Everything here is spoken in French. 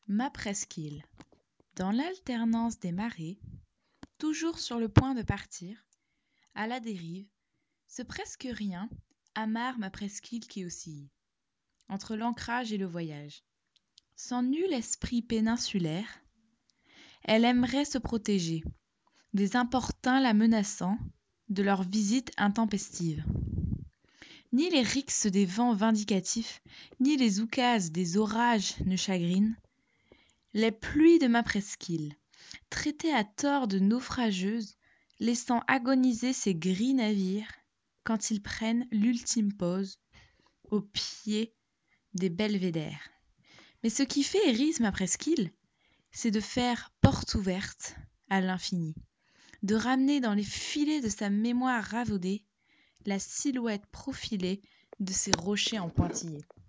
Ma presqu'île. Dans l'alternance des marées, toujours sur le point de partir, à la dérive, ce presque rien amarre ma presqu'île qui oscille, entre l'ancrage et le voyage. Sans nul esprit péninsulaire, elle aimerait se protéger des importuns la menaçant de leur visite intempestive. Ni les rixes des vents vindicatifs, ni les oukases des orages ne chagrinent les pluies de ma presqu'île, traitées à tort de naufrageuses, laissant agoniser ces gris navires quand ils prennent l'ultime pause au pied des belvédères. Mais ce qui fait hérise ma presqu'île, c'est de faire porte ouverte à l'infini, de ramener dans les filets de sa mémoire ravaudée la silhouette profilée de ces rochers en pointillés.